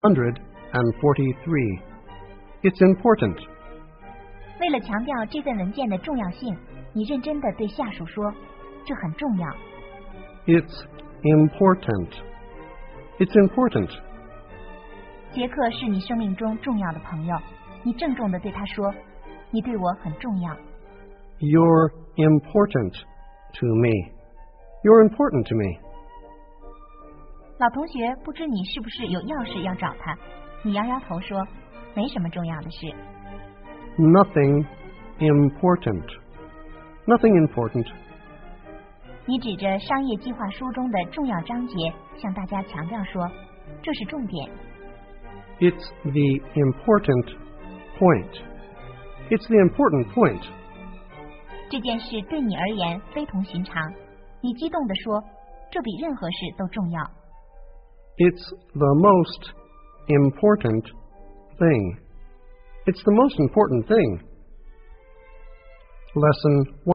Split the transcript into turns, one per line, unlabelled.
143. It's important.
为了强调这份文件的重要性，你认真地对下属说，这很重要。
It's important. It's important.
杰克是你生命中重要的朋友，你郑重地对他说，你对我很重要。
You're important to me. You're important to me.
老同学不知你是不是有要事要找他，你摇摇头说，没什么重要的事。
Nothing important. Nothing important.
你指着商业计划书中的重要章节向大家强调说，这是重点。
It's the important point. It's the important point.
这件事对你而言非同寻常，你激动地说，这比任何事都重要。
It's the most important thing. It's the most important thing. Lesson